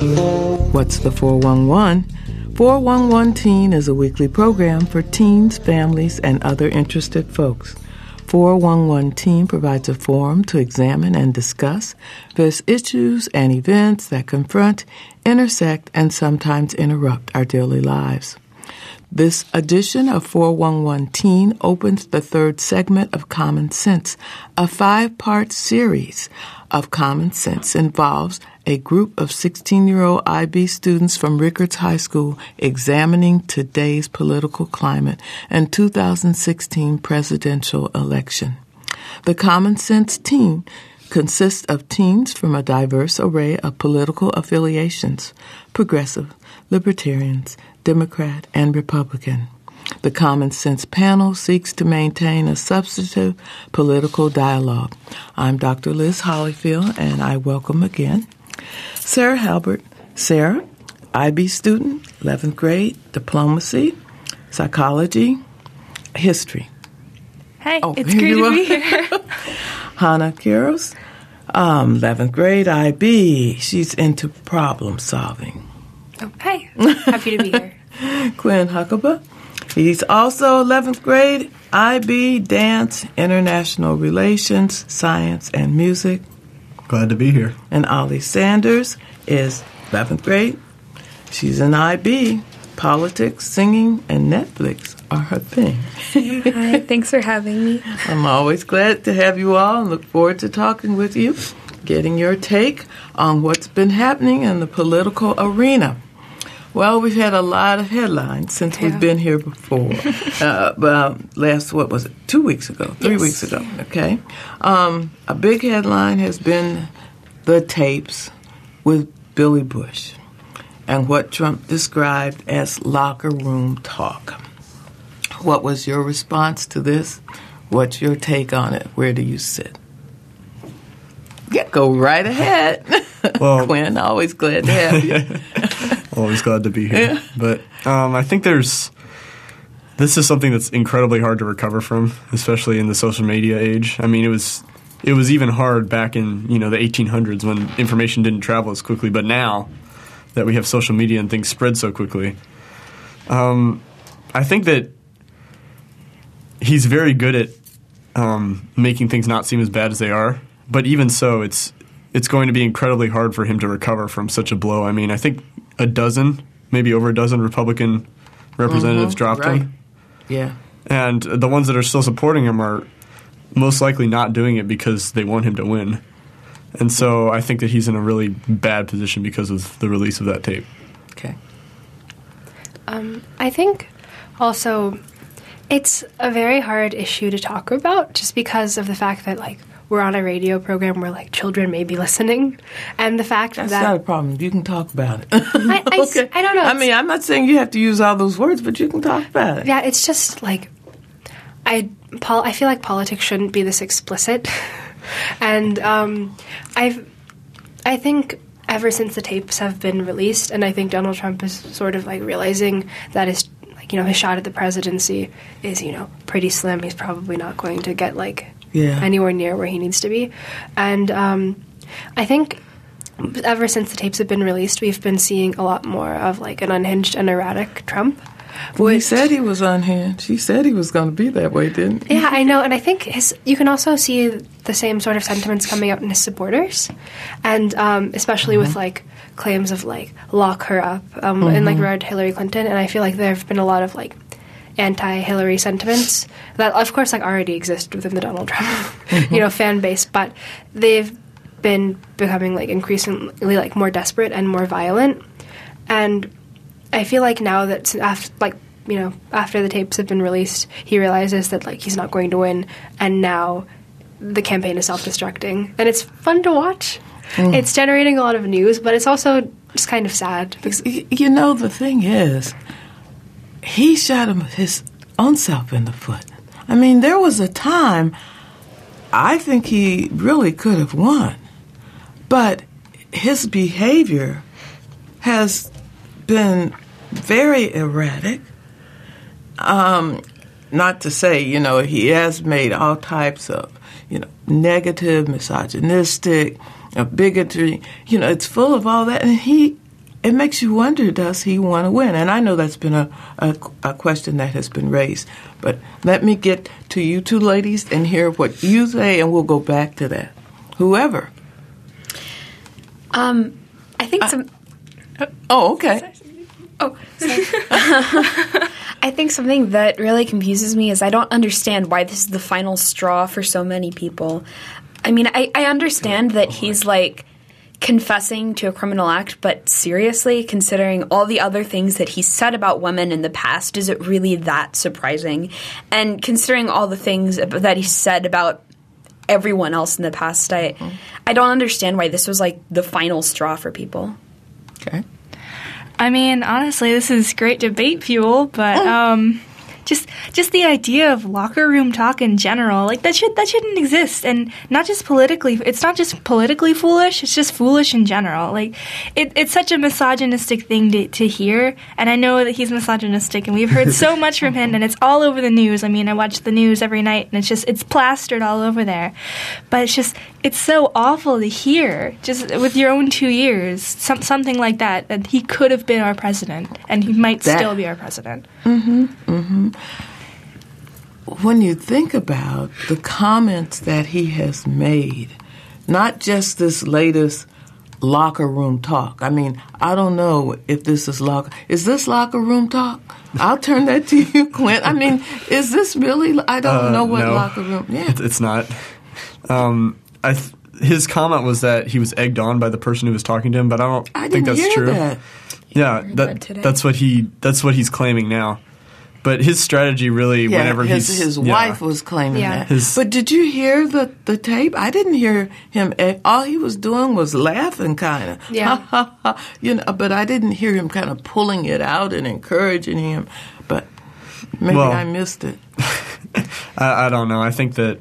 What's the 411? 411 Teen is a weekly program for teens, families, and other interested folks. 411 Teen provides a forum to examine and discuss various issues and events that confront, intersect, and sometimes interrupt our daily lives. This edition of 411 Teen opens the third segment of Common Sense. A 5-part series of Common Sense involves a group of 16-year-old IB students from Rickards High School examining today's political climate and 2016 presidential election. The Common Sense team consists of teens from a diverse array of political affiliations: progressive, libertarians, Democrat, and Republican. The Common Sense panel seeks to maintain a substantive political dialogue. I'm Dr. Liz Hollyfield, and I welcome again Sarah Halbert. Sarah, IB student, 11th grade, diplomacy, psychology, history. Hey, it's great to be here. Hannah Quiros, 11th grade, IB. She's into problem solving. Oh, hey, happy to be here. Quinn Huckabee. He's also 11th grade, IB, dance, international relations, science, and music. Glad to be here. And Ollie Sanders is 11th grade. She's an IB. Politics, singing, and Netflix are her thing. Hi, thanks for having me. I'm always glad to have you all and look forward to talking with you, getting your take on what's been happening in the political arena. Well, we've had a lot of headlines since we've been here before. Last, 2 weeks ago, 3 weeks ago, okay? A big headline has been the tapes with Billy Bush and what Trump described as locker room talk. What was your response to this? What's your take on it? Where do you sit? Yeah, go right ahead. Well, Quinn, always glad to have you. Always glad to be here. Yeah. But I think this is something that's incredibly hard to recover from, especially in the social media age. I mean, it was even hard back in the 1800s when information didn't travel as quickly. But now that we have social media and things spread so quickly, I think that he's very good at making things not seem as bad as they are. But even so, it's going to be incredibly hard for him to recover from such a blow. I mean, I think maybe over a dozen Republican representatives dropped him. Yeah. And the ones that are still supporting him are most likely not doing it because they want him to win. And so I think that he's in a really bad position because of the release of that tape. Okay. I think also it's a very hard issue to talk about just because of the fact that, we're on a radio program where, children may be listening. And the fact That's not a problem. You can talk about it. Okay. I don't know. I mean, I'm not saying you have to use all those words, but you can talk about it. Yeah, it's just, I feel like politics shouldn't be this explicit. And I think ever since the tapes have been released, and I think Donald Trump is sort of, realizing that his shot at the presidency is, pretty slim. He's probably not going to get, anywhere near where he needs to be. And I think ever since the tapes have been released, we've been seeing a lot more of an unhinged and erratic Trump. Well, he said he was unhinged. He said he was going to be that way, didn't he? Yeah, I know. And I think you can also see the same sort of sentiments coming out in his supporters. And especially with claims of lock her up in regard to Hillary Clinton. And I feel like there have been a lot of anti-Hillary sentiments that, of course, already exist within the Donald Trump, fan base, but they've been becoming increasingly more desperate and more violent. And I feel like now that after the tapes have been released, he realizes that he's not going to win, and now the campaign is self-destructing, and it's fun to watch. It's generating a lot of news, but it's also just kind of sad because the thing is, he shot his own self in the foot. I mean, there was a time I think he really could have won, but his behavior has been very erratic. Not to say, he has made all types of, negative, misogynistic, bigotry. It's full of all that, and he it makes you wonder, does he want to win? And I know that's been a question that has been raised. But let me get to you two ladies and hear what you say, and we'll go back to that. Whoever. I think some... Oh, okay. Oh, sorry. I think something that really confuses me is I don't understand why this is the final straw for so many people. I mean, I understand that he's, like, confessing to a criminal act, but seriously, considering all the other things that he said about women in the past, is it really that surprising? And considering all the things that he said about everyone else in the past, I don't understand why this was, like, the final straw for people. Okay. I mean, honestly, this is great debate fuel, but just the idea of locker room talk in general, like that shouldn't exist, and not just politically. It's not just politically foolish; it's just foolish in general. Like it's such a misogynistic thing to hear, and I know that he's misogynistic, and we've heard so much from him, and it's all over the news. I mean, I watch the news every night, and it's plastered all over there. But it's so awful to hear, just with your own 2 ears, something like that he could have been our president, and he might still be our president. Mm-hmm. Mm-hmm. When you think about the comments that he has made, not just this latest locker room talk. I mean, I don't know if this is Is this locker room talk? I'll turn that to you, Clint. I mean, is this really? I don't know what no, locker room. Yeah, it's not. His comment was that he was egged on by the person who was talking to him, but I think that's true. That. Yeah, that's what he's claiming now. But his strategy really, whenever his wife was claiming that. But did you hear the tape? I didn't hear him. All he was doing was laughing, kind of. Yeah. But I didn't hear him kind of pulling it out and encouraging him. But maybe I missed it. I don't know. I think that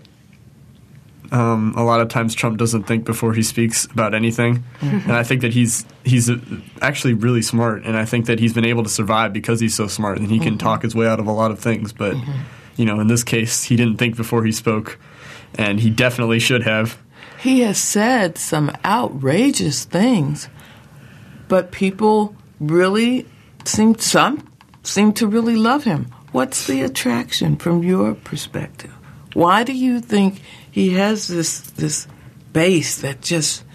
a lot of times Trump doesn't think before he speaks about anything, and I think that he's actually really smart, and I think that he's been able to survive because he's so smart, and he can talk his way out of a lot of things. But in this case, he didn't think before he spoke, and he definitely should have. He has said some outrageous things, but people really seem to really love him. What's the attraction from your perspective? Why do you think he has this base that just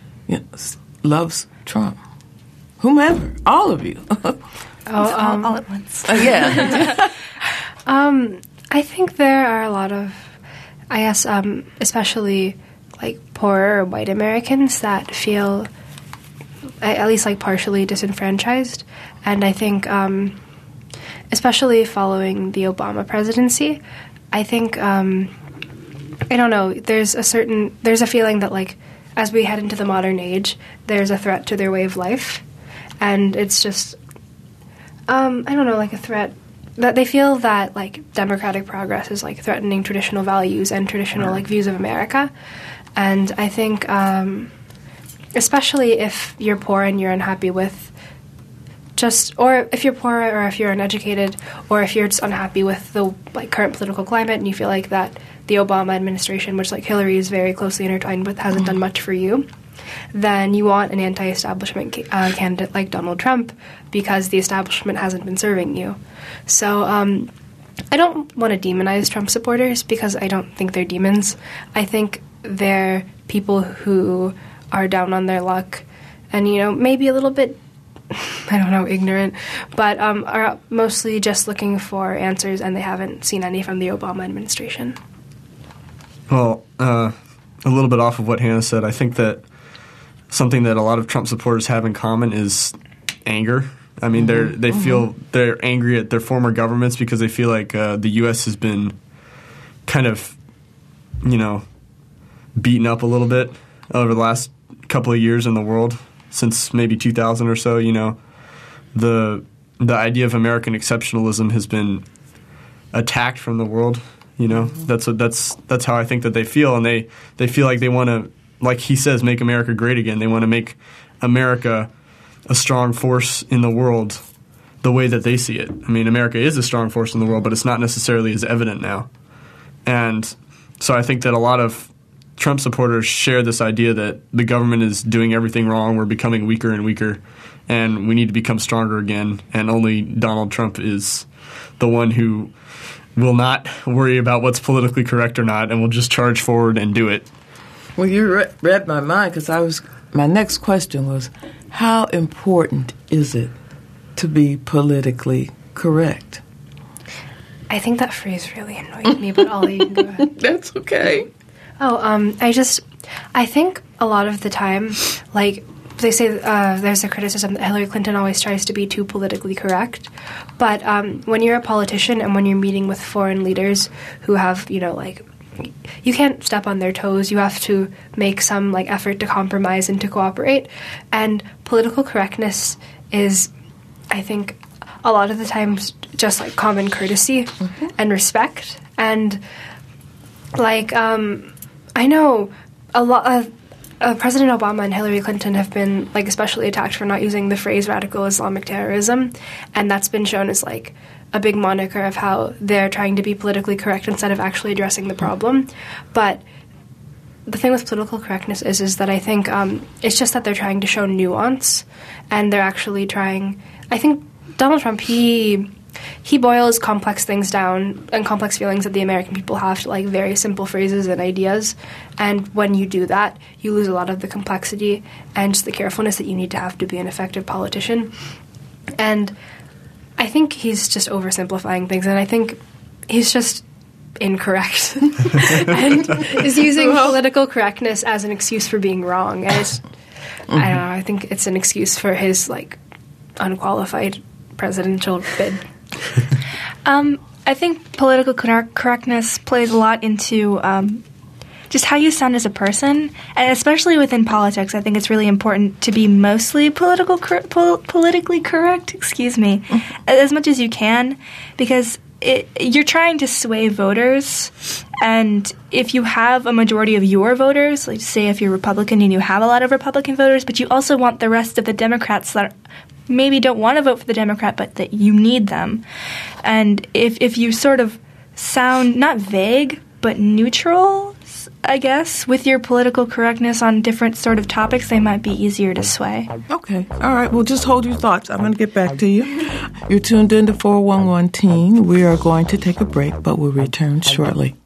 loves Trump? Whomever, all of you. all at once. Yeah. I think there are a lot of, I guess, especially like poorer white Americans that feel at least like partially disenfranchised, and I think, especially following the Obama presidency, I think, I don't know, there's a feeling that, like, as we head into the modern age, there's a threat to their way of life. And it's just, I don't know, like a threat that they feel that, like, democratic progress is, like, threatening traditional values and traditional, like, views of America. And I think, especially if you're poor and you're unhappy with or if you're poor or if you're uneducated or if you're just unhappy with the like current political climate and you feel like that the Obama administration, which like Hillary is very closely intertwined with, hasn't done much for you, then you want an anti-establishment candidate like Donald Trump because the establishment hasn't been serving you. So I don't want to demonize Trump supporters because I don't think they're demons. I think they're people who are down on their luck and, maybe a little bit I don't know, ignorant, but are mostly just looking for answers, and they haven't seen any from the Obama administration. Well, a little bit off of what Hannah said, I think that something that a lot of Trump supporters have in common is anger. I mean, they feel they're angry at their former governments because they feel like the U.S. has been kind of, beaten up a little bit over the last couple of years in the world. Since maybe 2000 or so, the idea of American exceptionalism has been attacked from the world. That's how I think that they feel, and they feel like they want to, like he says, make America great again. They want to make America a strong force in the world, the way that they see it. I mean, America is a strong force in the world, but it's not necessarily as evident now. And so I think that a lot of Trump supporters share this idea that the government is doing everything wrong, we're becoming weaker and weaker, and we need to become stronger again, and only Donald Trump is the one who will not worry about what's politically correct or not and will just charge forward and do it. Well, you read my mind because my next question was, how important is it to be politically correct? I think that phrase really annoyed me, but Ollie, you can go ahead. That's okay. I think a lot of the time, like, they say there's a criticism that Hillary Clinton always tries to be too politically correct. But when you're a politician and when you're meeting with foreign leaders who have, you can't step on their toes. You have to make some, effort to compromise and to cooperate. And political correctness is, I think, a lot of the times just, common courtesy and respect. And, I know a lot of President Obama and Hillary Clinton have been, especially attacked for not using the phrase radical Islamic terrorism, and that's been shown as, a big moniker of how they're trying to be politically correct instead of actually addressing the problem. But the thing with political correctness is that I think it's just that they're trying to show nuance, and they're actually trying... I think Donald Trump, he boils complex things down and complex feelings that the American people have to very simple phrases and ideas. And when you do that, you lose a lot of the complexity and just the carefulness that you need to have to be an effective politician. And I think he's just oversimplifying things, and I think he's just incorrect and is using political correctness as an excuse for being wrong. And it's, I don't know, I think it's an excuse for his unqualified presidential bid. I think political correctness plays a lot into just how you sound as a person, and especially within politics. I think it's really important to be mostly politically correct, as much as you can, because you're trying to sway voters, and if you have a majority of your voters, like say if you're Republican and you have a lot of Republican voters, but you also want the rest of the Democrats that maybe don't want to vote for the Democrat, but that you need them. And if you sort of sound not vague, but neutral, I guess, with your political correctness on different sort of topics, they might be easier to sway. Okay. All right. Well, just hold your thoughts. I'm going to get back to you. You're tuned in to 411 Teen. We are going to take a break, but we'll return shortly.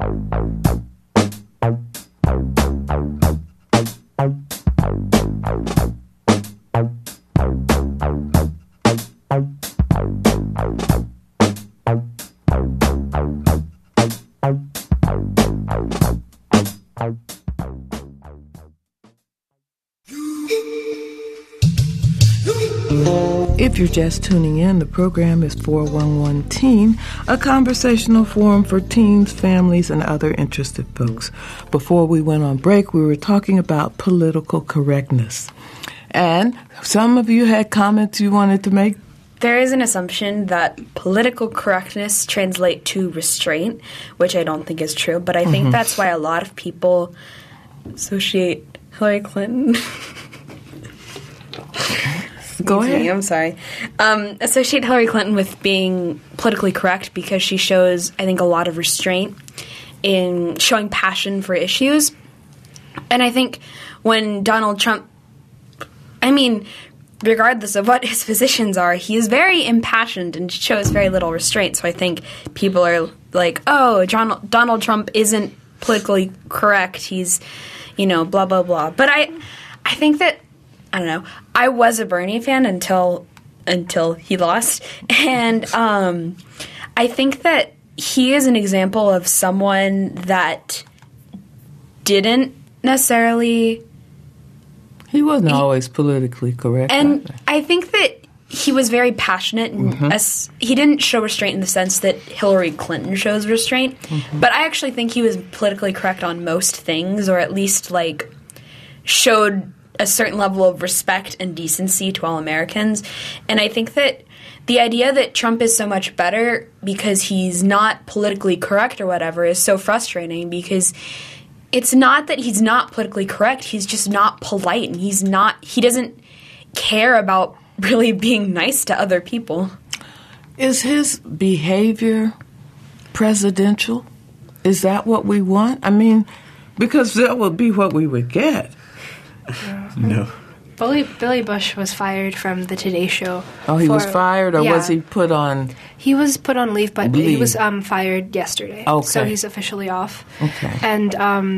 If you're just tuning in, the program is 411 Teen, a conversational forum for teens, families, and other interested folks. Before we went on break, we were talking about political correctness. And some of you had comments you wanted to make. There is an assumption that political correctness translates to restraint, which I don't think is true, but I think that's why a lot of people associate Hillary Clinton... Go ahead. I'm sorry. Associate Hillary Clinton with being politically correct because she shows, I think, a lot of restraint in showing passion for issues. And I think when Donald Trump, regardless of what his positions are, he is very impassioned and shows very little restraint. So I think people are like, oh, Donald Trump isn't politically correct. He's, blah, blah, blah. But I think that, I don't know. I was a Bernie fan until he lost. And I think that he is an example of someone that didn't necessarily... He wasn't always politically correct. And I think that he was very passionate. And he didn't show restraint in the sense that Hillary Clinton shows restraint. But I actually think he was politically correct on most things, or at least, showed a certain level of respect and decency to all Americans. And I think that the idea that Trump is so much better because he's not politically correct or whatever is so frustrating, because it's not that he's not politically correct, he's just not polite, and he doesn't care about really being nice to other people. Is his behavior presidential? Is that what we want? Because that would be what we would get. No. Billy Bush was fired from the Today Show. Oh, he was fired, or yeah. was he put on? He was put on leave, but he Leave. was fired yesterday. Okay. So he's officially off. Okay. And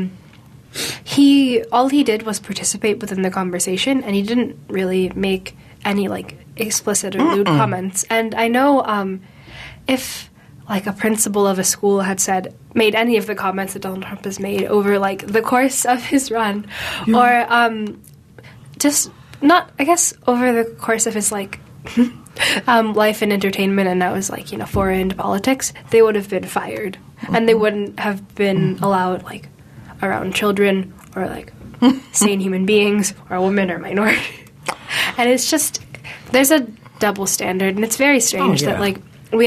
all he did was participate within the conversation, and he didn't really make any like explicit or lewd comments. And I know if like a principal of a school had made any of the comments that Donald Trump has made over like the course of his run, or just not, I guess, over the course of his like life and entertainment, and that was like, you know, foreign to politics, they would have been fired, and they wouldn't have been allowed like around children or like sane human beings or women or minority. And it's just, there's a double standard, and it's very strange that like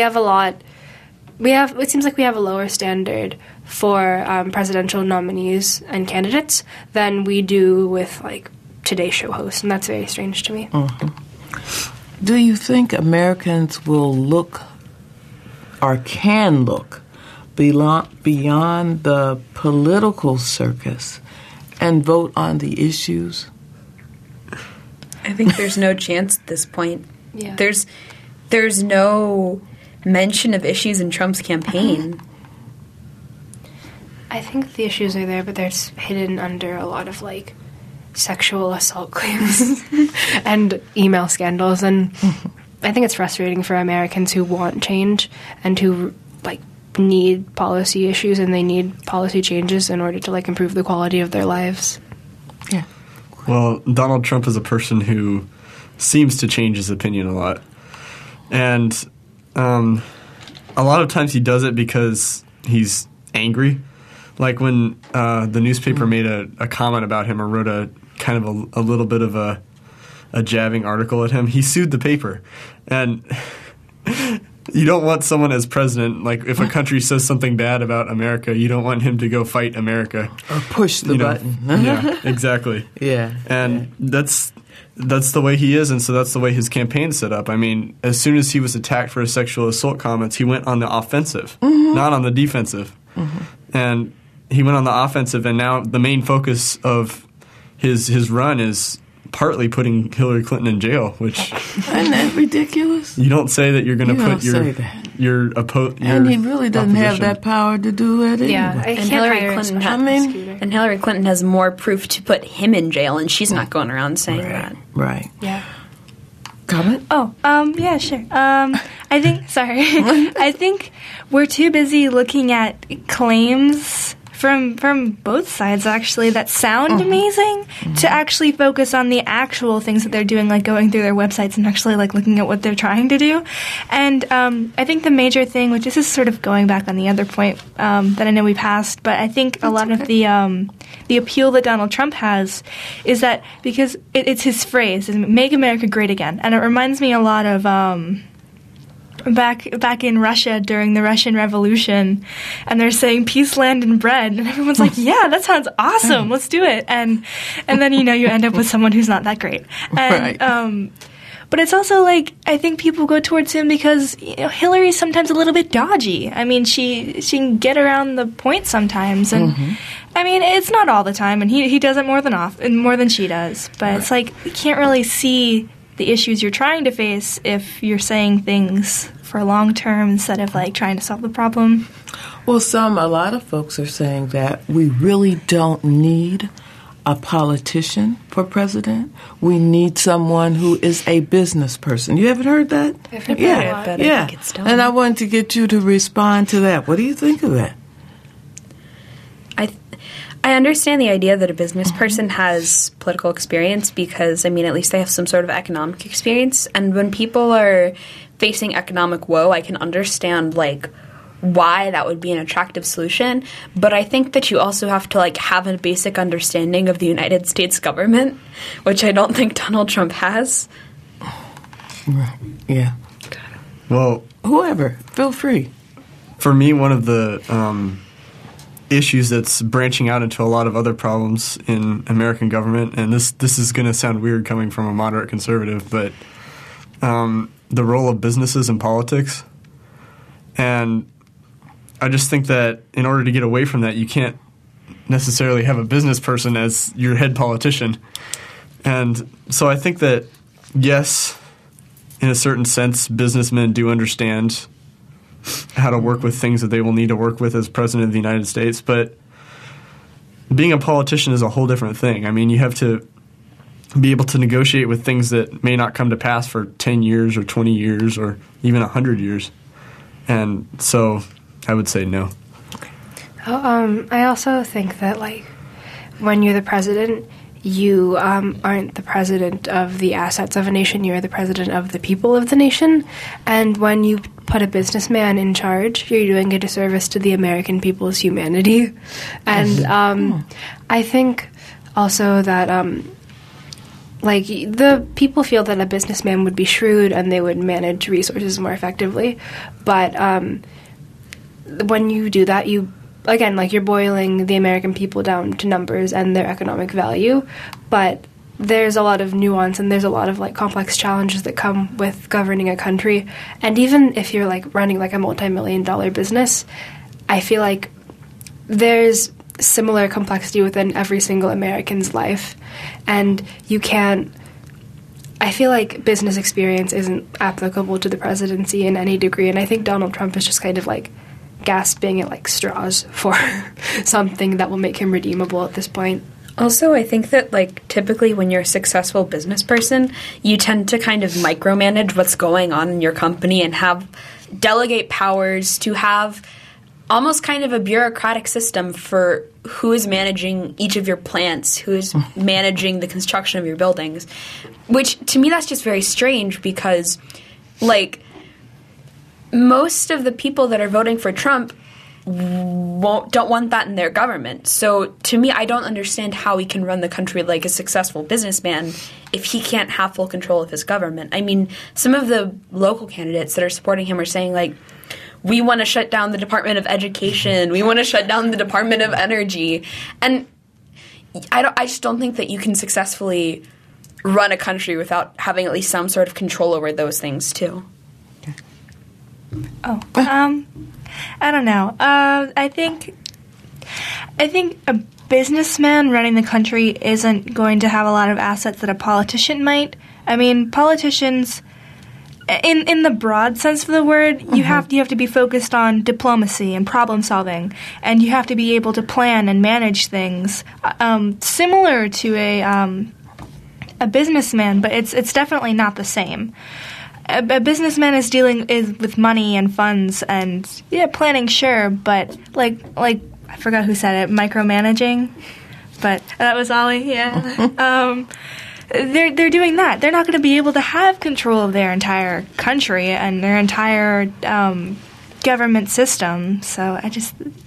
it seems like we have a lower standard for presidential nominees and candidates than we do with like Today Show hosts, and that's very strange to me. Mm-hmm. Do you think Americans will look or can look beyond the political circus and vote on the issues? I think there's no chance at this point. Yeah. There's no mention of issues in Trump's campaign. I think the issues are there, but they're hidden under a lot of like sexual assault claims and email scandals, and I think it's frustrating for Americans who want change and who like need policy issues, and they need policy changes in order to like improve the quality of their lives. Yeah. Well, Donald Trump is a person who seems to change his opinion a lot, and a lot of times he does it because he's angry. Like when the newspaper made a comment about him or wrote a kind of a little bit of a jabbing article at him, he sued the paper. And you don't want someone as president, like if a country says something bad about America, you don't want him to go fight America. Or push the button. Yeah, exactly. Yeah. And that's the way he is, and so that's the way his campaign's set up. I mean, as soon as he was attacked for his sexual assault comments, he went on the offensive, not on the defensive. And he went on the offensive, and now the main focus of his run is partly putting Hillary Clinton in jail, which Isn't that ridiculous? you don't say that you're going to put your And he really doesn't have that power to do it anyway. Yeah, I And can't Hillary hire a Clinton special prosecutor. And Hillary Clinton has more proof to put him in jail, and she's not going around saying that. Right. Yeah. Comment? Oh, yeah, sure. I think we're too busy looking at claims from both sides, actually, that sound amazing, to actually focus on the actual things that they're doing, like going through their websites and actually like looking at what they're trying to do. And I think the major thing, which this is sort of going back on the other point that I know we passed, but I think a lot of the appeal that Donald Trump has is that because it's his phrase, "Make America Great Again," and it reminds me a lot of back in Russia during the Russian Revolution, and they're saying peace, land, and bread, and everyone's like, yeah, that sounds awesome, let's do it. And then you end up with someone who's not that great. And Right. but it's also like, I think people go towards him because Hillary's sometimes a little bit dodgy. I mean, she can get around the point sometimes, and I mean, it's not all the time, and he does it more than she does. But it's like, you can't really see the issues you're trying to face if you're saying things for long term instead of like trying to solve the problem. Well, a lot of folks are saying that we really don't need a politician for president. We need someone who is a business person. You haven't heard that? I've heard that a lot. But I think it's dumb. And I wanted to get you to respond to that. What do you think of that? I understand the idea that a business person has political experience because, I mean, at least they have some sort of economic experience. And when people are facing economic woe, I can understand, like, why that would be an attractive solution. But I think that you also have to, like, have a basic understanding of the United States government, which I don't think Donald Trump has. Right. Yeah. Well, Whoever, feel free. for me, one of the issues that's branching out into a lot of other problems in American government, and this is going to sound weird coming from a moderate conservative, but the role of businesses in politics. And I just think that in order to get away from that, you can't necessarily have a business person as your head politician. And so I think that, yes, in a certain sense, businessmen do understand how to work with things that they will need to work with as president of the United States. But being a politician is a whole different thing. I mean, you have to be able to negotiate with things that may not come to pass for 10 years or 20 years or even 100 years. And so I would say no. I also think that, like, when you're the president, you aren't the president of the assets of a nation. You're the president of the people of the nation. And when you put a businessman in charge, you're doing a disservice to the American people's humanity. And I think also that, like, the people feel that a businessman would be shrewd and they would manage resources more effectively. But when you do that, again, like, you're boiling the American people down to numbers and their economic value, but there's a lot of nuance and there's a lot of, like, complex challenges that come with governing a country. And even if you're, like, running, like, a multi-million-dollar business, I feel like there's similar complexity within every single American's life, and you can't. I feel like business experience isn't applicable to the presidency in any degree, and I think Donald Trump is just kind of, like, gasping at, like, straws for something that will make him redeemable at this point. Also, I think that, like, typically when you're a successful business person, you tend to kind of micromanage what's going on in your company and delegate powers to have almost kind of a bureaucratic system for who is managing each of your plants, who is managing the construction of your buildings, which to me that's just very strange because, like, most of the people that are voting for Trump don't want that in their government. So to me, I don't understand how he can run the country like a successful businessman if he can't have full control of his government. I mean, some of the local candidates that are supporting him are saying, like, we want to shut down the Department of Education, we want to shut down the Department of Energy. And I just don't think that you can successfully run a country without having at least some sort of control over those things too. I don't know. I think a businessman running the country isn't going to have a lot of assets that a politician might. I mean, politicians, in the broad sense of the word, you have to be focused on diplomacy and problem solving, and you have to be able to plan and manage things similar to a businessman, but it's definitely not the same. A businessman is dealing with money and funds and planning, sure, but like I forgot who said it, micromanaging, but that was Ollie. Yeah, they're doing that. They're not going to be able to have control of their entire country and their entire government system. So I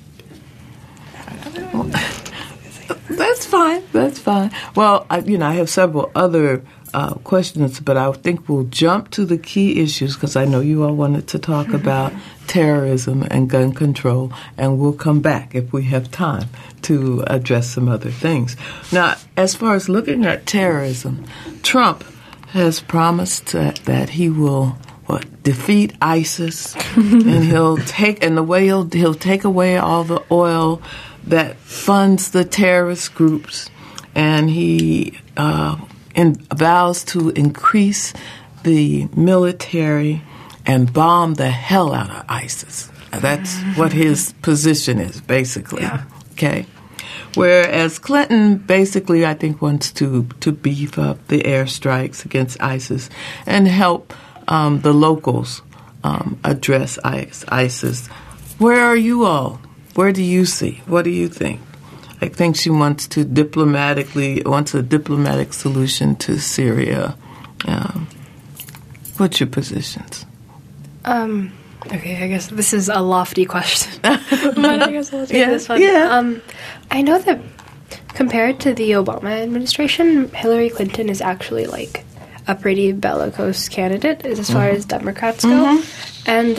don't know. That's fine. That's fine. Well, I have several other questions, but I think we'll jump to the key issues because I know you all wanted to talk about terrorism and gun control, and we'll come back if we have time to address some other things. Now, as far as looking at terrorism, Trump has promised that he will defeat ISIS, and he'll take away all the oil that funds the terrorist groups, and he vows to increase the military and bomb the hell out of ISIS. That's what his position is, basically. Yeah. Okay. Whereas Clinton basically, I think, wants to beef up the airstrikes against ISIS and help the locals address ISIS. Where are you all? Where do you see? What do you think? I think she wants a diplomatic solution to Syria. What's your positions? Okay, I guess this is a lofty question. But I guess I'll take this one. Yeah. I know that compared to the Obama administration, Hillary Clinton is actually, like, a pretty bellicose candidate as far as Democrats go. And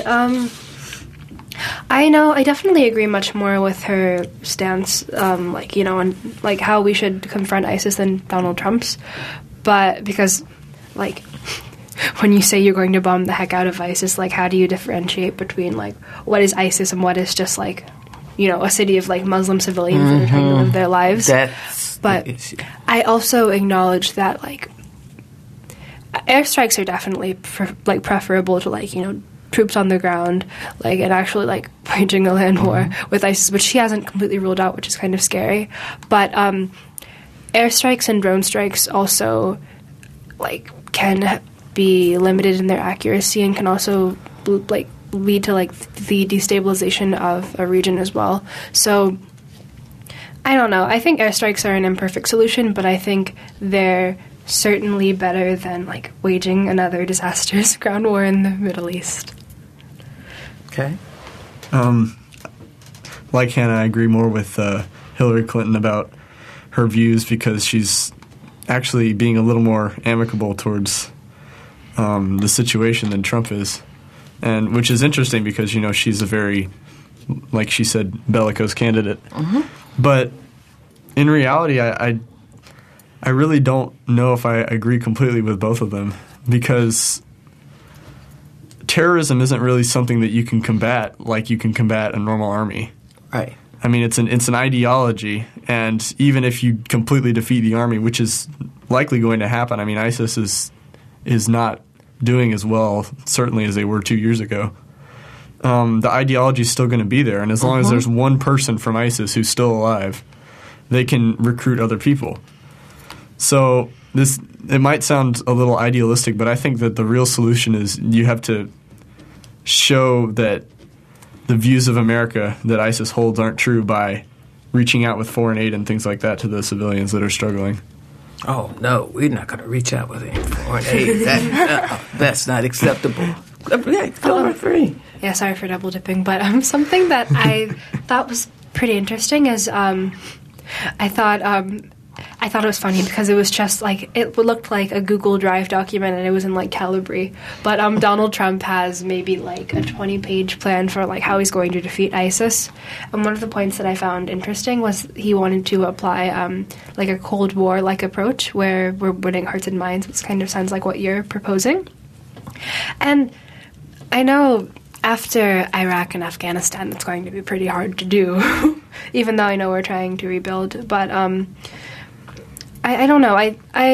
I definitely agree much more with her stance, on how we should confront ISIS than Donald Trump's. But because, like, when you say you're going to bomb the heck out of ISIS, like, how do you differentiate between, like, what is ISIS and what is just, like, a city of like Muslim civilians that are trying to live their lives. But I also acknowledge that like airstrikes are definitely preferable to like troops on the ground, like, and actually like waging a land war with ISIS, which she hasn't completely ruled out, which is kind of scary. But airstrikes and drone strikes also like can be limited in their accuracy and can also like lead to like the destabilization of a region as well. So I don't know. I think airstrikes are an imperfect solution, but I think they're certainly better than like waging another disastrous ground war in the Middle East. Okay. Like Hannah, I agree more with Hillary Clinton about her views because she's actually being a little more amicable towards the situation than Trump is, and which is interesting because she's a very, like she said, bellicose candidate. But in reality, I really don't know if I agree completely with both of them because terrorism isn't really something that you can combat like you can combat a normal army. Right. I mean, it's an ideology, and even if you completely defeat the army, which is likely going to happen, I mean, ISIS is not doing as well, certainly, as they were 2 years ago. The ideology is still going to be there, and as long as there's one person from ISIS who's still alive, they can recruit other people. So it might sound a little idealistic, but I think that the real solution is you have to show that the views of America that ISIS holds aren't true by reaching out with foreign aid and things like that to the civilians that are struggling. Oh, no, we're not going to reach out with any foreign aid. That's not acceptable. Number 3. Yeah, sorry for double dipping, but something that I thought was pretty interesting is I thought it was funny because it was just like it looked like a Google Drive document and it was in like Calibri. But Donald Trump has maybe like a 20-page plan for like how he's going to defeat ISIS. And one of the points that I found interesting was he wanted to apply like a Cold War like approach where we're winning hearts and minds, which kind of sounds like what you're proposing. And I know after Iraq and Afghanistan, it's going to be pretty hard to do, even though I know we're trying to rebuild. But I don't know.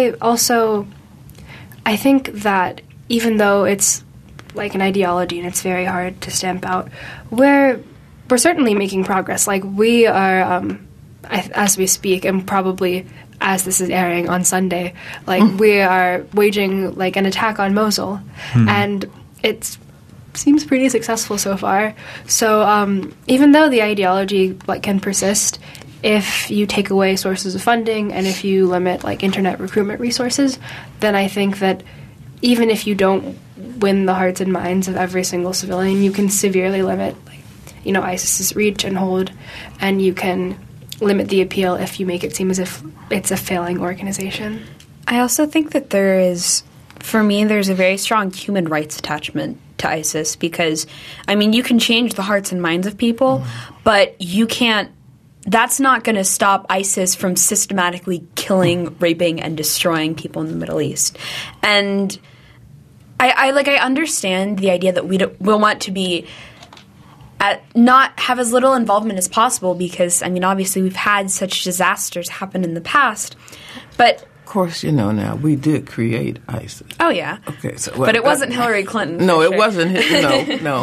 I think that even though it's like an ideology and it's very hard to stamp out, we're certainly making progress. Like we are, as we speak, and probably as this is airing on Sunday, like we are waging like an attack on Mosul, and it seems pretty successful so far. So even though the ideology like can persist, if you take away sources of funding and if you limit like internet recruitment resources, then I think that even if you don't win the hearts and minds of every single civilian, you can severely limit ISIS's reach and hold, and you can limit the appeal if you make it seem as if it's a failing organization. I also think that there's a very strong human rights attachment to ISIS because, I mean, you can change the hearts and minds of people, but you can't. That's not going to stop ISIS from systematically killing, raping, and destroying people in the Middle East. And I understand the idea that we'll want to be not have as little involvement as possible because, I mean, obviously we've had such disasters happen in the past. But of course, now we did create ISIS. Oh, yeah. Okay, so but it wasn't Hillary Clinton. No, it wasn't. No.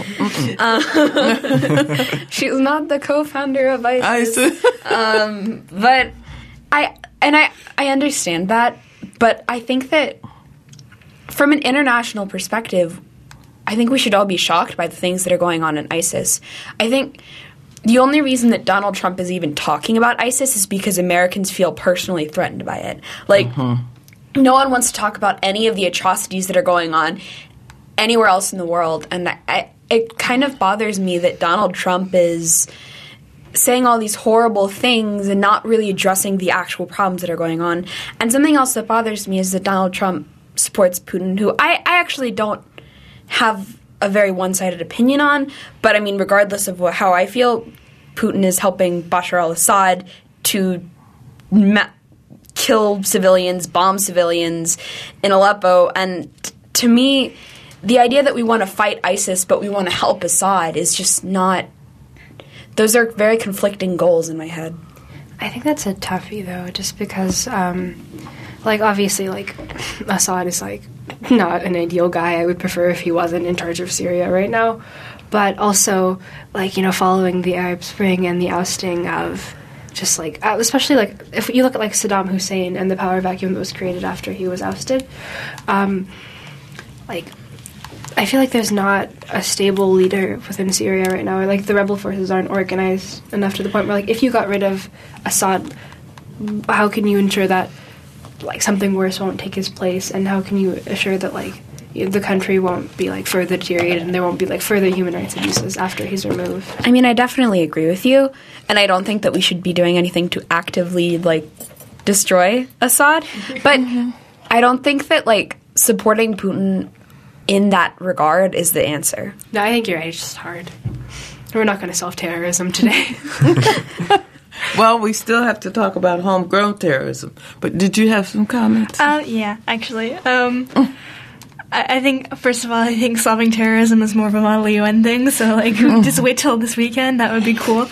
She's not the co-founder of ISIS. But I understand that. But I think that from an international perspective, I think we should all be shocked by the things that are going on in ISIS. I think the only reason that Donald Trump is even talking about ISIS is because Americans feel personally threatened by it. Like, no one wants to talk about any of the atrocities that are going on anywhere else in the world. And it kind of bothers me that Donald Trump is saying all these horrible things and not really addressing the actual problems that are going on. And something else that bothers me is that Donald Trump supports Putin, who I actually don't have a very one-sided opinion on, but I mean, regardless of how I feel, Putin is helping Bashar al-Assad to kill civilians, bomb civilians in Aleppo, and to me, the idea that we want to fight ISIS but we want to help Assad is just not those are very conflicting goals in my head. I think that's a toughie, though, just because, obviously, Assad is, not an ideal guy. I would prefer if he wasn't in charge of Syria right now. But also, following the Arab Spring and the ousting of just, especially, if you look at, Saddam Hussein and the power vacuum that was created after he was ousted, I feel like there's not a stable leader within Syria right now. The rebel forces aren't organized enough to the point where, if you got rid of Assad, how can you ensure that, something worse won't take his place? And how can you assure that, the country won't be, further deteriorated and there won't be, further human rights abuses after he's removed? I mean, I definitely agree with you, and I don't think that we should be doing anything to actively, destroy Assad. But I don't think that, supporting Putin in that regard is the answer. No, I think you're right. It's just hard. We're not going to solve terrorism today. Well, we still have to talk about homegrown terrorism. But did you have some comments? Yeah, actually. I think, first of all, I think solving terrorism is more of a Model UN thing, so, just wait till this weekend. That would be cool.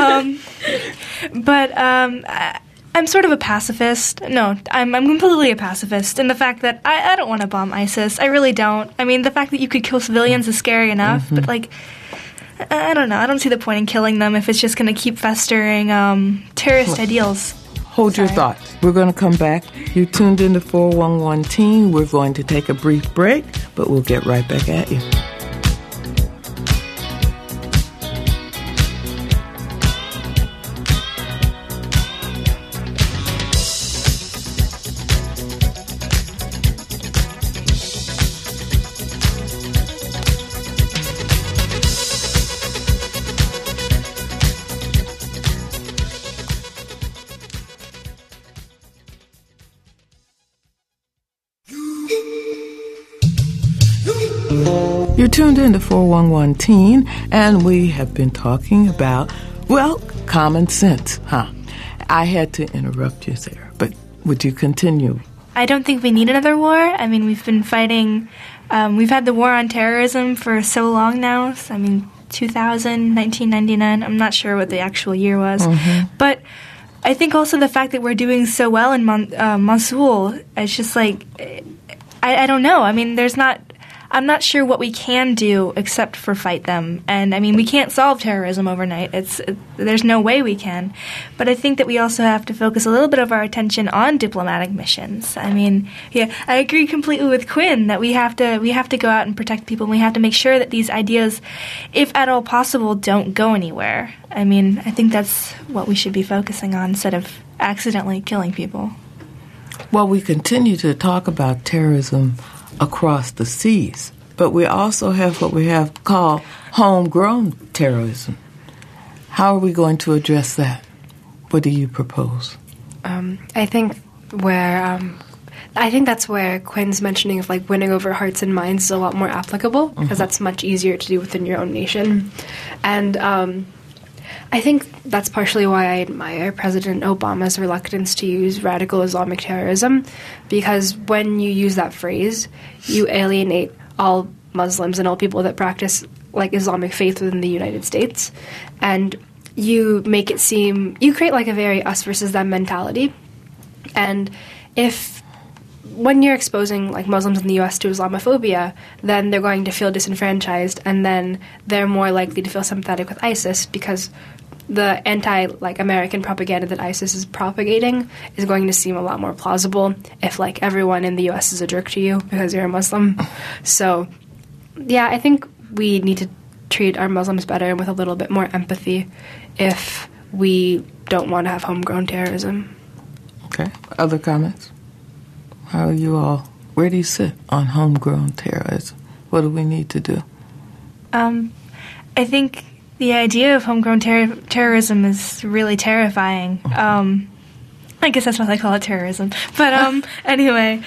I'm sort of a pacifist. No, I'm completely a pacifist in the fact that I don't want to bomb ISIS. I really don't. I mean, the fact that you could kill civilians is scary enough, but, I don't know. I don't see the point in killing them if it's just going to keep festering terrorist ideals. Hold your thoughts. We're going to come back. You tuned into 411 Teen. We're going to take a brief break, but we'll get right back at you. You're tuned into 411 Teen, and we have been talking about, common sense, huh? I had to interrupt you there, but would you continue? I don't think we need another war. I mean, we've been fighting, we've had the war on terrorism for so long now. 2000, 1999, I'm not sure what the actual year was. But I think also the fact that we're doing so well in Mosul, it's just I don't know. I mean, I'm not sure what we can do except for fight them. And, I mean, we can't solve terrorism overnight. There's no way we can. But I think that we also have to focus a little bit of our attention on diplomatic missions. I mean, yeah, I agree completely with Quinn that we have to go out and protect people, and we have to make sure that these ideas, if at all possible, don't go anywhere. I mean, I think that's what we should be focusing on instead of accidentally killing people. Well, we continue to talk about terrorism across the seas, but we also have what we have called homegrown terrorism. How are we going to address that? What do you propose? I think that's where Quinn's mentioning of winning over hearts and minds is a lot more applicable, because that's much easier to do within your own nation. And I think that's partially why I admire President Obama's reluctance to use radical Islamic terrorism, because when you use that phrase, you alienate all Muslims and all people that practice Islamic faith within the United States, and you make it seem, you create a very us versus them mentality. And when you're exposing Muslims in the U.S. to Islamophobia, then they're going to feel disenfranchised, and then they're more likely to feel sympathetic with ISIS, because the anti-American propaganda that ISIS is propagating is going to seem a lot more plausible if everyone in the U.S. is a jerk to you because you're a Muslim. So, yeah, I think we need to treat our Muslims better and with a little bit more empathy if we don't want to have homegrown terrorism. Okay. Other comments? How are you all? Where do you sit on homegrown terrorism? What do we need to do? I think the idea of homegrown terrorism is really terrifying. I guess that's why they call it terrorism. But anyway,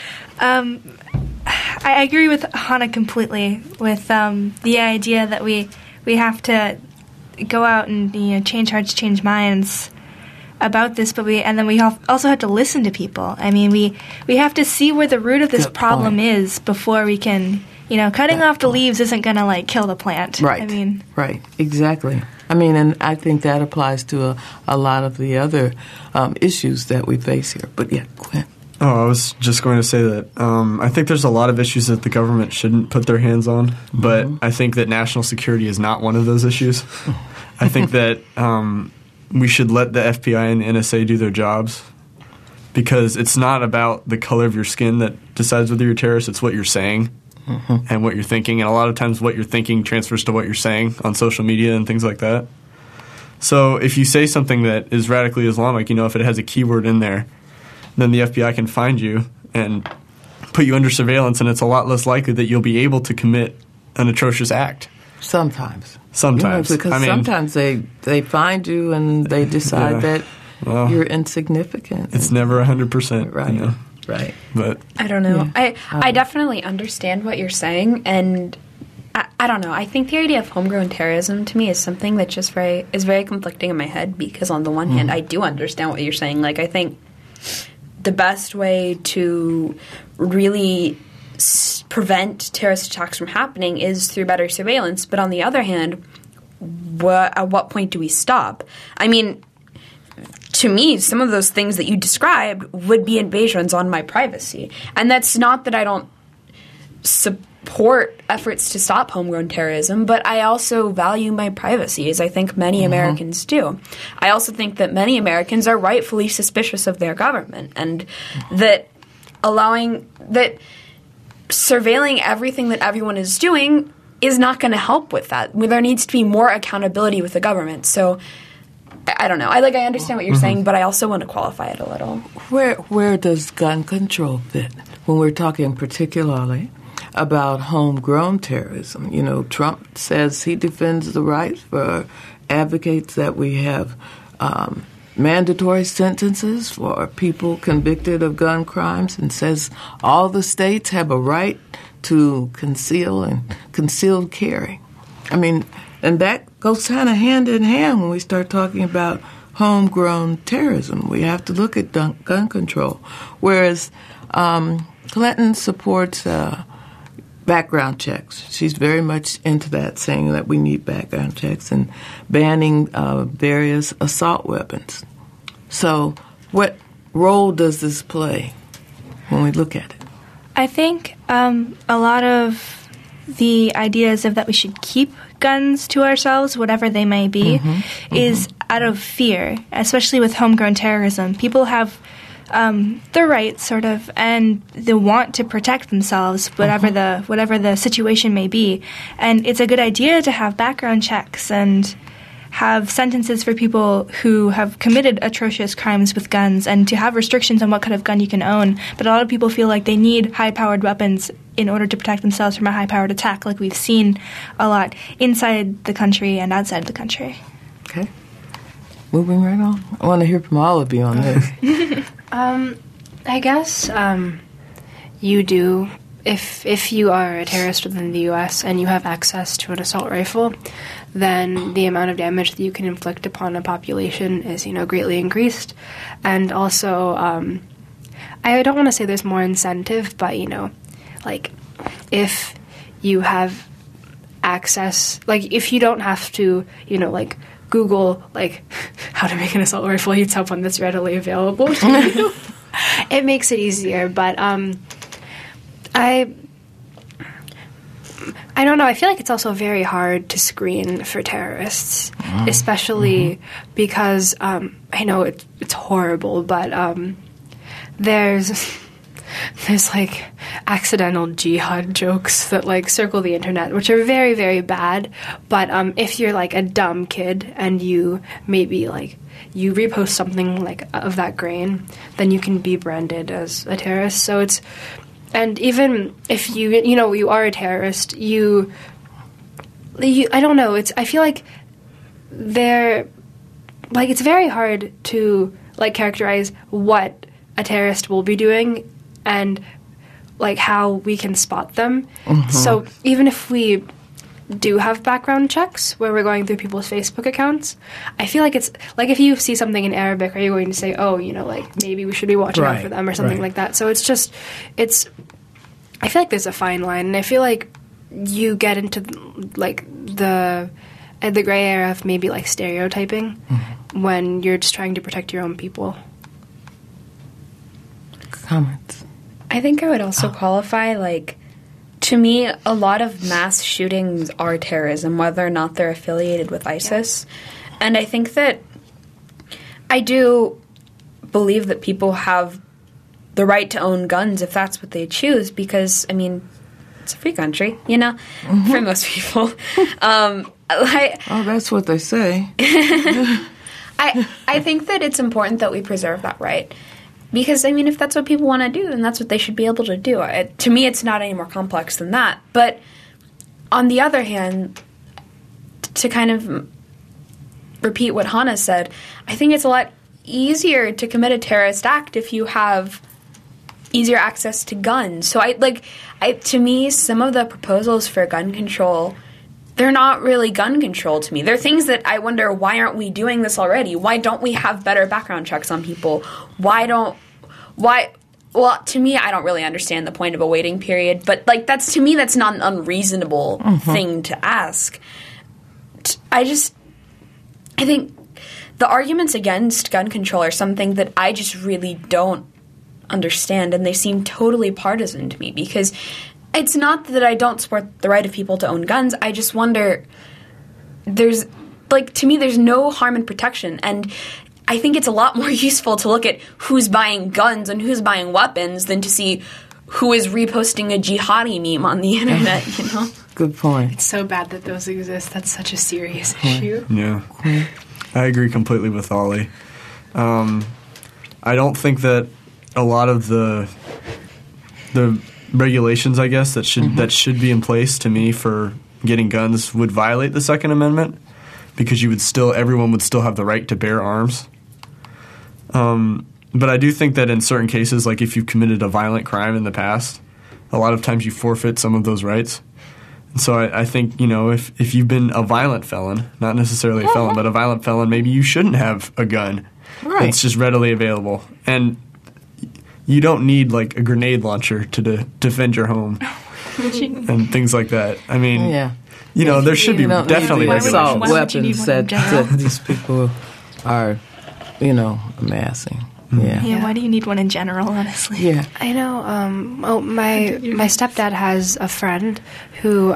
I agree with Hannah completely with the idea that we have to go out and change hearts, change minds about this, but we also have to listen to people. I mean, we have to see where the root of this problem is before we can, cutting off the leaves isn't going to kill the plant. Right. I mean, right, exactly. I mean, and I think that applies to a lot of the other issues that we face here. But yeah, Gwen. Oh, I was just going to say that I think there's a lot of issues that the government shouldn't put their hands on, but I think that national security is not one of those issues. I think that we should let the FBI and the NSA do their jobs, because it's not about the color of your skin that decides whether you're a terrorist. It's what you're saying and what you're thinking. And a lot of times what you're thinking transfers to what you're saying on social media and things like that. So if you say something that is radically Islamic, if it has a keyword in there, then the FBI can find you and put you under surveillance, and it's a lot less likely that you'll be able to commit an atrocious act. Sometimes. Because sometimes they find you and they decide that you're insignificant. It's never 100%. Right. Right. But I don't know. Yeah. I definitely understand what you're saying, and I don't know. I think the idea of homegrown terrorism to me is something that just is very conflicting in my head, because on the one hand, I do understand what you're saying. Like, I think the best way to really prevent terrorist attacks from happening is through better surveillance. But on the other hand, at what point do we stop? I mean, to me, some of those things that you described would be invasions on my privacy. And that's not that I don't support efforts to stop homegrown terrorism, but I also value my privacy, as I think many Americans do. I also think that many Americans are rightfully suspicious of their government, and that surveilling everything that everyone is doing is not going to help with that. There needs to be more accountability with the government. So I don't know. I understand what you're saying, but I also want to qualify it a little. Where does gun control fit when we're talking particularly about homegrown terrorism? Trump says he defends the rights advocates that we have mandatory sentences for people convicted of gun crimes, and says all the states have a right to concealed carry. I mean, and that goes kind of hand in hand when we start talking about homegrown terrorism. We have to look at gun control. Whereas Clinton supports background checks. She's very much into that, saying that we need background checks, and banning various assault weapons. So what role does this play when we look at it? I think a lot of the ideas of that we should keep guns to ourselves, whatever they may be, is out of fear, especially with homegrown terrorism. People have the right, sort of, and they want to protect themselves, whatever the situation may be. And it's a good idea to have background checks and have sentences for people who have committed atrocious crimes with guns, and to have restrictions on what kind of gun you can own. But a lot of people feel like they need high-powered weapons in order to protect themselves from a high-powered attack, like we've seen a lot inside the country and outside the country. Okay. Moving right on. I want to hear from all of you on this. I guess you do. If you are a terrorist within the U.S. and you have access to an assault rifle, then the amount of damage that you can inflict upon a population is, greatly increased. And also, I don't want to say there's more incentive, but, if you have access, if you don't have to, Google, how to make an assault rifle, you'd someone that's readily available to you. It makes it easier, but I don't know. I feel like it's also very hard to screen for terrorists, especially because I know it's horrible, but there's accidental jihad jokes that circle the internet, which are very, very bad. But if you're a dumb kid and you maybe you repost something of that grain, then you can be branded as a terrorist. So it's, and even if you are a terrorist, I don't know. I feel like it's very hard to characterize what a terrorist will be doing and how we can spot them. So even if we do have background checks where we're going through people's Facebook accounts, I feel like it's if you see something in Arabic, are you going to say, oh, maybe we should be watching out for them or something like that? So I feel like there's a fine line, and I feel like you get into the the gray area of maybe like stereotyping when you're just trying to protect your own people. Comments? I think I would also qualify, like, to me, a lot of mass shootings are terrorism, whether or not they're affiliated with ISIS. And I think that I do believe that people have the right to own guns if that's what they choose, because, I mean, it's a free country, you know, for most people. That's what they say. I think that it's important that we preserve that right. Because, I mean, if that's what people want to do, then that's what they should be able to do. To me, it's not any more complex than that. But on the other hand, to kind of repeat what Hannah said, I think it's a lot easier to commit a terrorist act if you have easier access to guns. So, to me, some of the proposals for gun control, they're not really gun control to me. They're things that I wonder, why aren't we doing this already? Why don't we have better background checks on people? Well, to me, I don't really understand the point of a waiting period, but, like, that's not an unreasonable thing to ask. I think the arguments against gun control are something that I just really don't understand, and they seem totally partisan to me, because it's not that I don't support the right of people to own guns. I just wonder, to me, there's no harm in protection, and I think it's a lot more useful to look at who's buying guns and who's buying weapons than to see who is reposting a jihadi meme on the internet, you know? Good point. It's so bad that those exist. That's such a serious issue. Yeah. I agree completely with Ollie. I don't think that a lot of the regulations, I guess, that should be in place, to me, for getting guns would violate the Second Amendment, because everyone would still have the right to bear arms. But I do think that in certain cases, like if you've committed a violent crime in the past, a lot of times you forfeit some of those rights. And so I think, you know, if you've been a violent felon, not necessarily a felon, but a violent felon, maybe you shouldn't have a gun. Right. That's just readily available. And you don't need, like, a grenade launcher to defend your home and things like that. I mean, you know, there should be definitely assault regulations. weapons that these people are, you know, amassing. Yeah, why do you need one in general, honestly? Yeah. I know. My stepdad has a friend who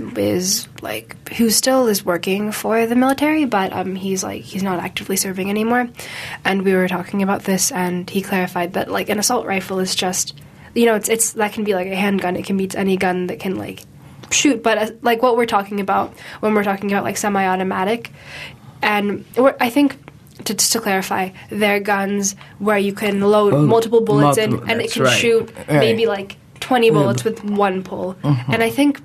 who still is working for the military, but he's not actively serving anymore. And we were talking about this, and he clarified that, like, an assault rifle is just, you know, it's that can be like a handgun. It can be any gun that can, like, shoot. But like what we're talking about when we're talking about, like, semi-automatic, and I think. Just to clarify, they're guns where you can load multiple bullets in, and it can shoot maybe like 20 bullets with one pull. And I think,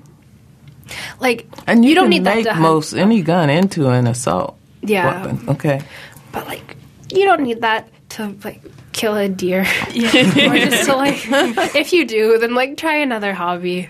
like, and you don't can need that make to most any gun into an assault weapon. Okay, but like, you don't need that to like kill a deer. Or just to like, if you do, then like try another hobby.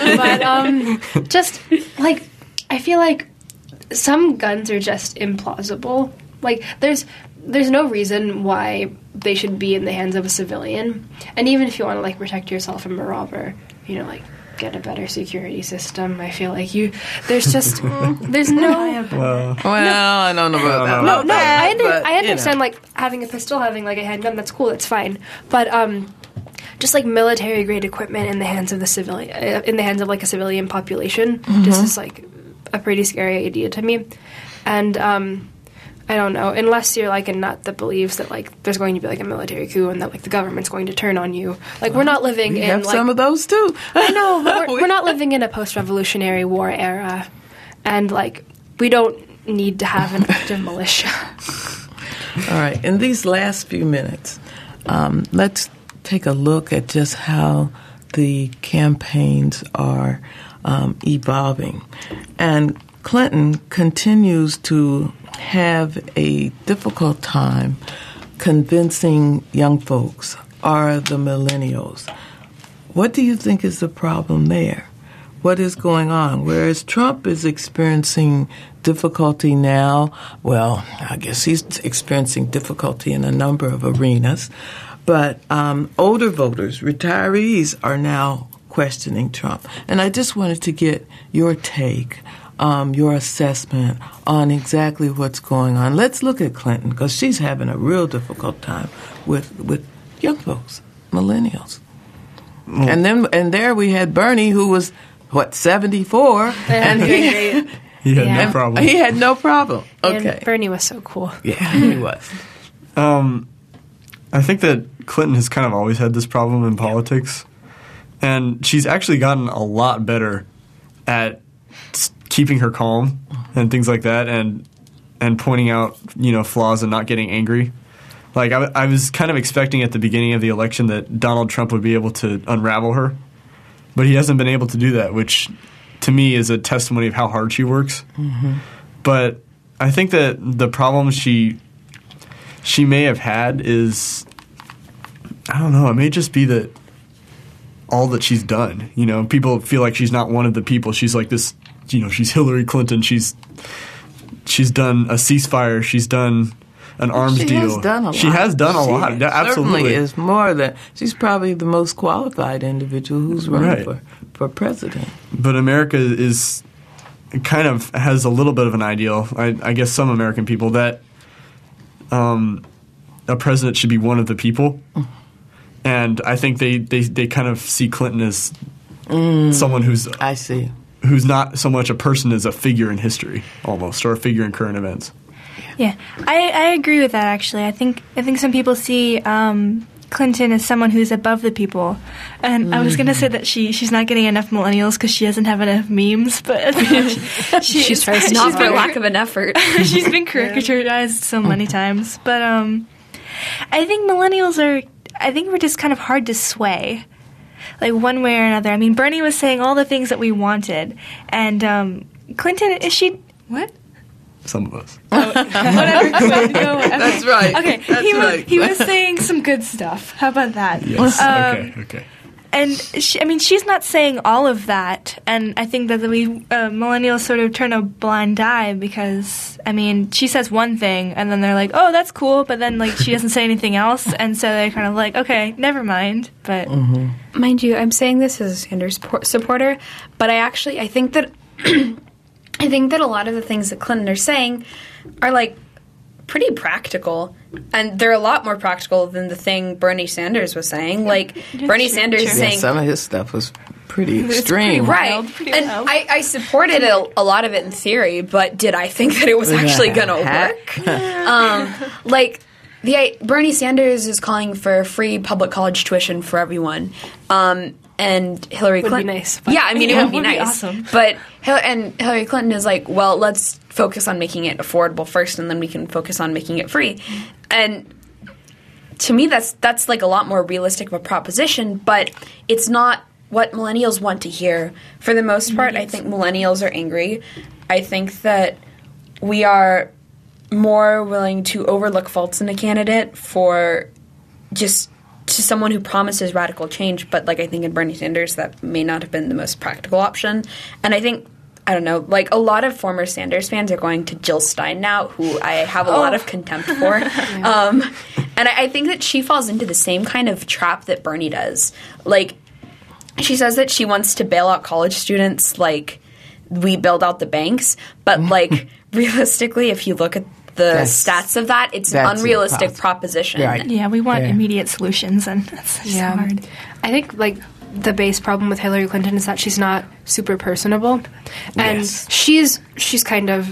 But just like, I feel like some guns are just implausible. Like, there's no reason why they should be in the hands of a civilian. And even if you want to, like, protect yourself from a robber, you know, like, get a better security system. I feel like there's just, there's no... Well, I don't know about that. No, I understand, you know, like, having a pistol, having, like, a handgun, that's cool, that's fine. But, just, like, military-grade equipment in the hands of the civilian, in the hands of, like, a civilian population, just is, like, a pretty scary idea to me. And, I don't know, unless you're, like, a nut that believes that, like, there's going to be, like, a military coup and that, like, the government's going to turn on you. Like, we're not living in, have like... some of those, too. I know, but we're not living in a post-Revolutionary War era. And, like, we don't need to have an active militia. All right. In these last few minutes, let's take a look at just how the campaigns are evolving. And Clinton continues to have a difficult time convincing young folks, or the millennials. What do you think is the problem there? What is going on? Whereas Trump is experiencing difficulty now, well, I guess he's experiencing difficulty in a number of arenas, but older voters, retirees, are now questioning Trump. And I just wanted to get your take your assessment on exactly what's going on. Let's look at Clinton, because she's having a real difficult time with young folks, millennials. And there we had Bernie, who was, 74? And he had no problem. He had no problem. Okay. And Bernie was so cool. Yeah, he was. I think that Clinton has kind of always had this problem in politics. And she's actually gotten a lot better at keeping her calm and things like that, and pointing out, flaws and not getting angry. Like, I was kind of expecting at the beginning of the election that Donald Trump would be able to unravel her, but he hasn't been able to do that, which to me is a testimony of how hard she works. Mm-hmm. But I think that the problem she may have had is, I don't know, it may just be that all that she's done. People feel like she's not one of the people. She's like this, she's Hillary Clinton. She's done a ceasefire. She's done an arms deal. She has done a lot. Yeah, absolutely. Certainly is more than, she's probably the most qualified individual who's running for president. But America kind of has a little bit of an ideal, I guess some American people, that a president should be one of the people. And I think they kind of see Clinton as someone who's not so much a person as a figure in history, almost, or a figure in current events. Yeah, I agree with that. Actually, I think some people see Clinton as someone who's above the people, and I was going to say that she's not getting enough millennials because she doesn't have enough memes, but she's trying not for lack of an effort. She's been caricatured so many times, but I think millennials are. I think we're just kind of hard to sway, like one way or another. I mean, Bernie was saying all the things that we wanted, and Clinton, is she what? Some of us. Whatever. That's right. Okay, he was saying some good stuff. How about that? Yes. Okay. And she's not saying all of that, and I think that we millennials sort of turn a blind eye because she says one thing, and then they're like, "Oh, that's cool," but then she doesn't say anything else, and so they're kind of like, "Okay, never mind." But mind you, I'm saying this as a Sanders supporter, but I think that I think that a lot of the things that Clinton are saying are pretty practical, and they're a lot more practical than the thing Bernie Sanders was saying. Bernie Sanders saying some of his stuff was pretty extreme, right? And I supported a lot of it in theory, but did I think that it was actually going to work? Bernie Sanders is calling for free public college tuition for everyone. And Hillary Clinton would be nice. It would be nice. Awesome. But Hillary Clinton is like, well, let's focus on making it affordable first, and then we can focus on making it free. And to me, that's a lot more realistic of a proposition. But it's not what millennials want to hear. For the most part, I think millennials are angry. I think that we are more willing to overlook faults in a candidate for just to someone who promises radical change, but I think in Bernie Sanders that may not have been the most practical option. And I think, I don't know, a lot of former Sanders fans are going to Jill Stein now, who I have a lot of contempt for. And I think that she falls into the same kind of trap that Bernie does. She says that she wants to bail out college students like we bailed out the banks, but realistically, if you look at the stats of that, it's an unrealistic proposition. Right. Yeah, we want immediate solutions, and that's hard. I think the base problem with Hillary Clinton is that she's not super personable, and she's kind of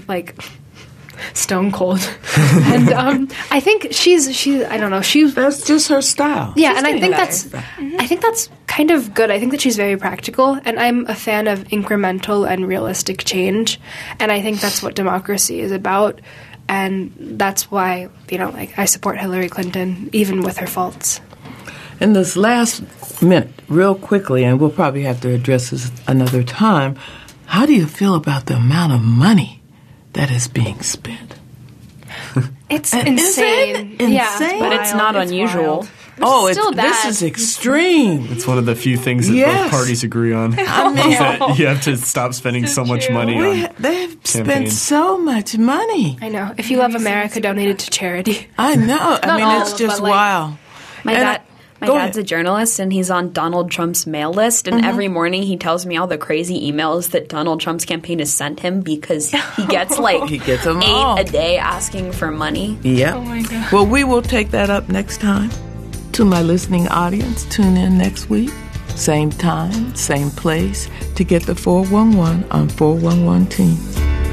stone cold. And I think she's I don't know, that's just her style. Yeah, and I think that's kind of good. I think that she's very practical, and I'm a fan of incremental and realistic change, and I think that's what democracy is about. And that's why, I support Hillary Clinton, even with her faults. In this last minute, real quickly, and we'll probably have to address this another time, how do you feel about the amount of money that is being spent? It's insane. Yeah, but it's not unusual. This is extreme. It's one of the few things that both parties agree on. That you have to stop spending so much money on They've spent so much money. I know. If you love America, donate it to charity. I know. It's just wild. My dad's a journalist, and he's on Donald Trump's mail list, and every morning he tells me all the crazy emails that Donald Trump's campaign has sent him because he gets like He gets them 8 all. a day asking for money. Yep. Oh my God. Well, we will take that up next time. To my listening audience, tune in next week. Same time, same place to get the 411 on 411 Teens.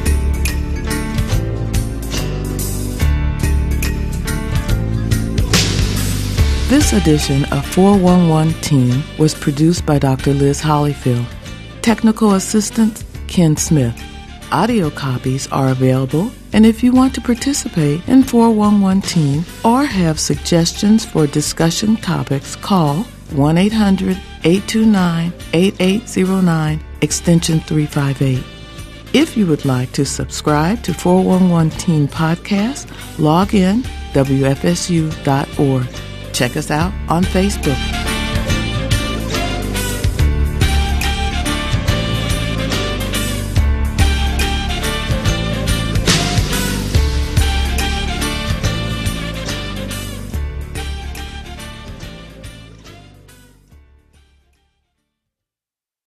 This edition of 411 Teen was produced by Dr. Liz Hollyfield. Technical assistance, Ken Smith. Audio copies are available, and if you want to participate in 411 Teen or have suggestions for discussion topics, call 1-800-829-8809, extension 358. If you would like to subscribe to 411 Teen Podcast, log in WFSU.org. Check us out on Facebook.